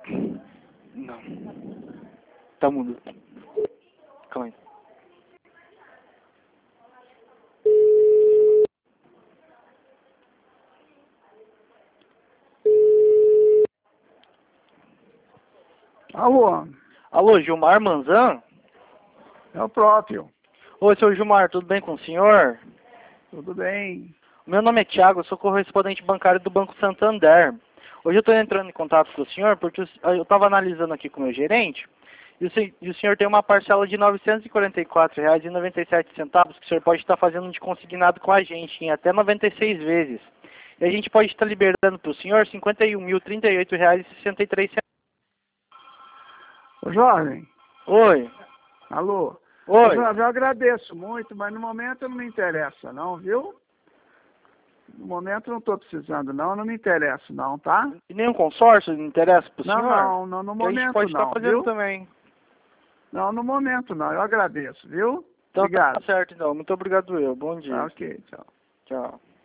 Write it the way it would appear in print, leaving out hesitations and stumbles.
Não. Tá mudo. Calma aí. Alô, Alô, Gilmar Manzan? é o próprio. Oi, seu Gilmar, tudo bem com o senhor? Tudo bem? Meu nome é Thiago, eu sou correspondente bancário do Banco Santander. Hoje eu estou entrando em contato com o senhor porque eu estava analisando aqui com o meu gerente e o senhor tem uma parcela de R$ 944,97 que o senhor pode estar fazendo de consignado com a gente em até 96 vezes. E a gente pode estar liberando para o senhor R$ 51.038,63. Ô, jovem, Oi. alô. Ô, Oi. jovem, eu agradeço muito, mas no momento não me interessa não, viu? No momento não estou precisando não me interessa não, tá? E nenhum consórcio interessa para o senhor? Não, no Que a gente momento pode estar não, fazendo viu? também. Não, no momento não, eu agradeço, viu? Então Obrigado. tá certo, então. Muito obrigado eu. Bom Tá, dia. ok, tchau. Tchau.